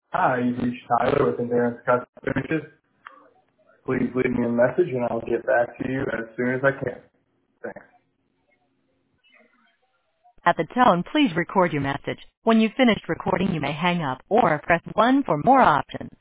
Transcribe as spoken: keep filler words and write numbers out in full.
Hi, you've reached Tyler with Endurance Custom Finishes. Please leave me a message and I'll get back to you as soon as I can. Thanks. At the tone, please record your message. When you've finished recording, you may hang up or press one for more options.